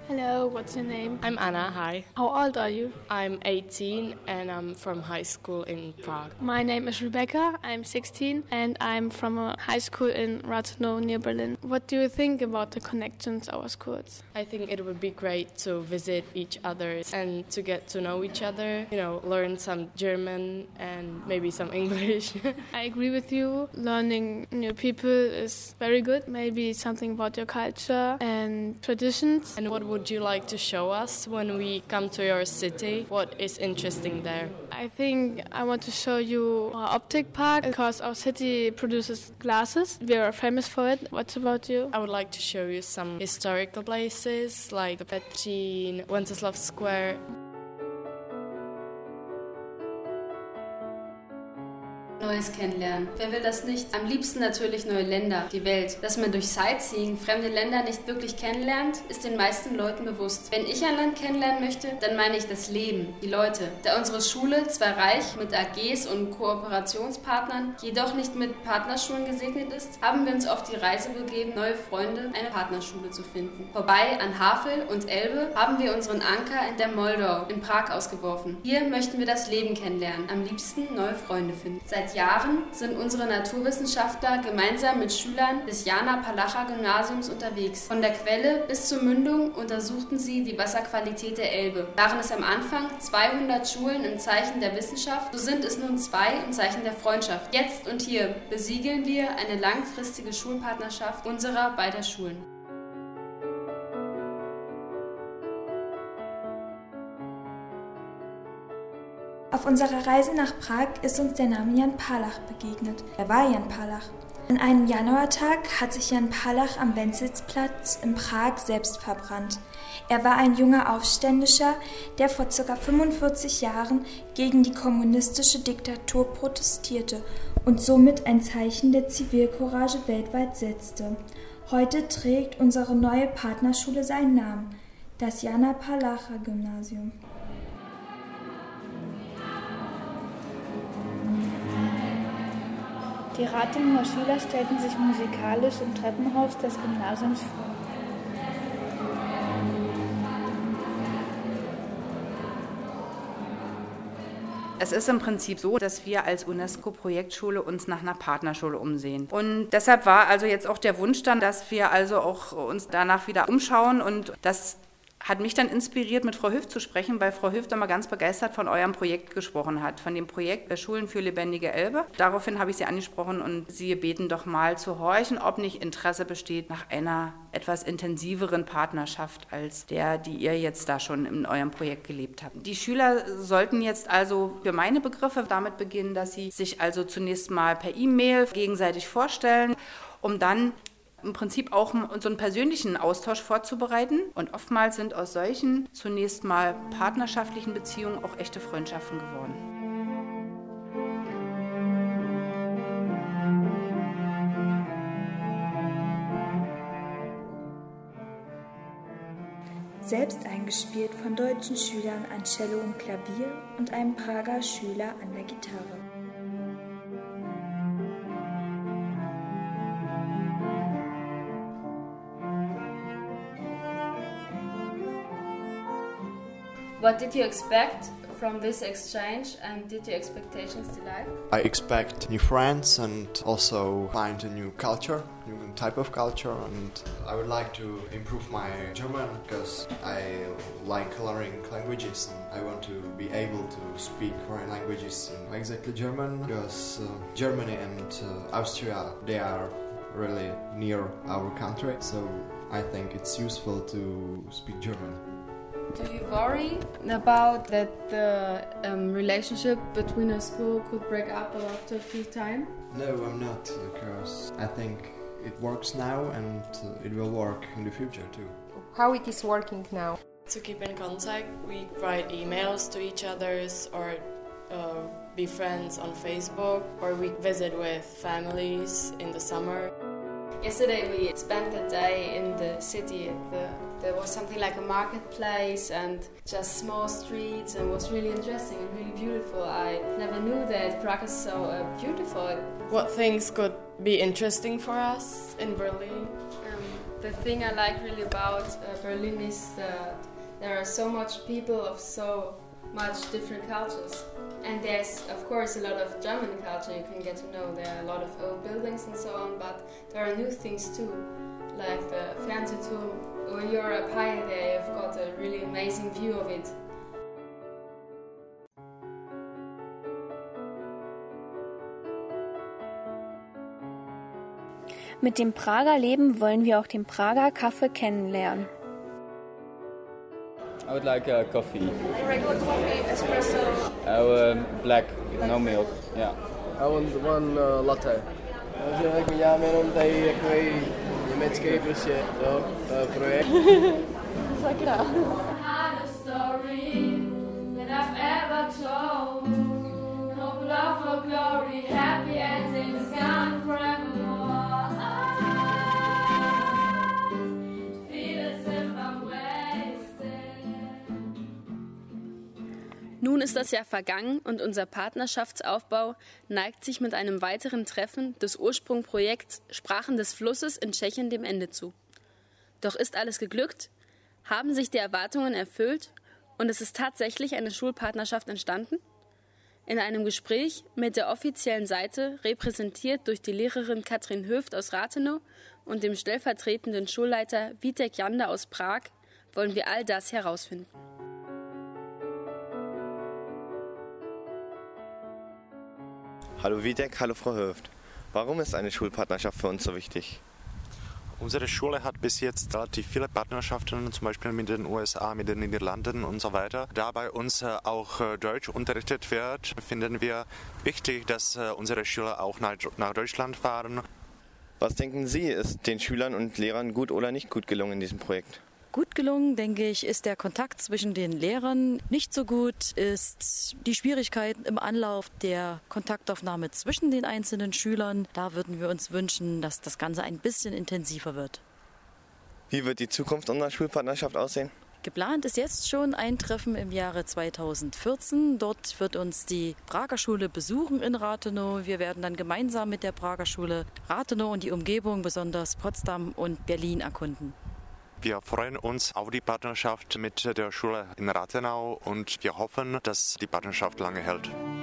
Hello, what's your name? I'm Anna, hi. How old are you? I'm 18 and I'm from high school in Prague. My name is Rebecca, I'm 16 and I'm from a high school in Rathenow near Berlin. What do you think about the connections our schools? I think it would be great to visit each other and to get to know each other, learn some German and maybe some English. I agree with you. Learning new people is very good. Maybe something about your culture and traditions. And what would you like to show us when we come to your city? What is interesting there? I think I want to show you our optic park because our city produces glasses. We are famous for it. What's about you? I would like to show you some historical places like the Petřín, Wenceslav Square. Neues kennenlernen. Wer will das nicht? Am liebsten natürlich neue Länder, die Welt. Dass man durch Sightseeing fremde Länder nicht wirklich kennenlernt, ist den meisten Leuten bewusst. Wenn ich ein Land kennenlernen möchte, dann meine ich das Leben, die Leute. Da unsere Schule zwar reich mit AGs und Kooperationspartnern, jedoch nicht mit Partnerschulen gesegnet ist, haben wir uns auf die Reise begeben, neue Freunde, eine Partnerschule zu finden. Vorbei an Havel und Elbe haben wir unseren Anker in der Moldau in Prag ausgeworfen. Hier möchten wir das Leben kennenlernen, am liebsten neue Freunde finden. Seit Jahren sind unsere Naturwissenschaftler gemeinsam mit Schülern des Jana-Palacha-Gymnasiums unterwegs. Von der Quelle bis zur Mündung untersuchten sie die Wasserqualität der Elbe. Waren es am Anfang 200 Schulen im Zeichen der Wissenschaft, so sind es nun 2 im Zeichen der Freundschaft. Jetzt und hier besiegeln wir eine langfristige Schulpartnerschaft unserer beider Schulen. Auf unserer Reise nach Prag ist uns der Name Jan Palach begegnet. Wer war Jan Palach? An einem Januartag hat sich Jan Palach am Wenzelsplatz in Prag selbst verbrannt. Er war ein junger Aufständischer, der vor ca. 45 Jahren gegen die kommunistische Diktatur protestierte und somit ein Zeichen der Zivilcourage weltweit setzte. Heute trägt unsere neue Partnerschule seinen Namen, das Jana-Palacha-Gymnasium. Die Rathenaur Schüler stellten sich musikalisch im Treppenhaus des Gymnasiums vor. Es ist im Prinzip so, dass wir als UNESCO-Projektschule uns nach einer Partnerschule umsehen. Und deshalb war also jetzt auch der Wunsch dann, dass wir also auch uns danach wieder umschauen, und das hat mich dann inspiriert, mit Frau Hüft zu sprechen, weil Frau Hüft immer ganz begeistert von eurem Projekt gesprochen hat, von dem Projekt Schulen für lebendige Elbe. Daraufhin habe ich sie angesprochen und sie gebeten, doch mal zu horchen, ob nicht Interesse besteht nach einer etwas intensiveren Partnerschaft als der, die ihr jetzt da schon in eurem Projekt gelebt habt. Die Schüler sollten jetzt also für meine Begriffe damit beginnen, dass sie sich also zunächst mal per E-Mail gegenseitig vorstellen, um dann im Prinzip auch so einen persönlichen Austausch vorzubereiten. Und oftmals sind aus solchen zunächst mal partnerschaftlichen Beziehungen auch echte Freundschaften geworden. Selbst eingespielt von deutschen Schülern an Cello und Klavier und einem Prager Schüler an der Gitarre. What did you expect from this exchange, and did your expectations delight? I expect new friends and also find a new culture, new type of culture, and I would like to improve my German because I like learning languages and I want to be able to speak foreign languages in exactly German because Germany and Austria, they are really near our country, so I think it's useful to speak German. Do you worry about that the relationship between a school could break up after a few time? No, I'm not, because I think it works now and it will work in the future too. How it is working now? To keep in contact, we write emails to each other or be friends on Facebook, or we visit with families in the summer. Yesterday we spent the day in the city. There was something like a marketplace and just small streets, and it was really interesting and really beautiful. I never knew that Prague is so beautiful. What things could be interesting for us in Berlin? The thing I like really about Berlin is that there are so much people of so much different cultures. And there's, of course, a lot of German culture you can get to know. There are a lot of old buildings and so on, but there are new things too, like the Fernsehturm. When you're up high there, you've got a really amazing view of it. Mit dem Prager Leben wollen wir auch den Prager Kaffee kennenlernen. I would like coffee. Regular coffee, espresso. Black, no milk. Yeah. I want one latte. Ik ben Jamin omdat ik weet německé prostě projekt. Sakra. Nun ist das Jahr vergangen und unser Partnerschaftsaufbau neigt sich mit einem weiteren Treffen des Ursprungprojekts Sprachen des Flusses in Tschechien dem Ende zu. Doch ist alles geglückt? Haben sich die Erwartungen erfüllt? Und es ist tatsächlich eine Schulpartnerschaft entstanden? In einem Gespräch mit der offiziellen Seite, repräsentiert durch die Lehrerin Katrin Höft aus Rathenow und dem stellvertretenden Schulleiter Witek Janda aus Prag, wollen wir all das herausfinden. Hallo Witek, hallo Frau Höft. Warum ist eine Schulpartnerschaft für uns so wichtig? Unsere Schule hat bis jetzt relativ viele Partnerschaften, zum Beispiel mit den USA, mit den Niederlanden und so weiter. Da bei uns auch Deutsch unterrichtet wird, finden wir wichtig, dass unsere Schüler auch nach Deutschland fahren. Was denken Sie, ist den Schülern und Lehrern gut oder nicht gut gelungen in diesem Projekt? Gut gelungen, denke ich, ist der Kontakt zwischen den Lehrern. Nicht so gut ist die Schwierigkeit im Anlauf der Kontaktaufnahme zwischen den einzelnen Schülern. Da würden wir uns wünschen, dass das Ganze ein bisschen intensiver wird. Wie wird die Zukunft unserer Schulpartnerschaft aussehen? Geplant ist jetzt schon ein Treffen im Jahre 2014. Dort wird uns die Prager Schule besuchen in Rathenow. Wir werden dann gemeinsam mit der Prager Schule Rathenow und die Umgebung, besonders Potsdam und Berlin, erkunden. Wir freuen uns auf die Partnerschaft mit der Schule in Rathenow und wir hoffen, dass die Partnerschaft lange hält.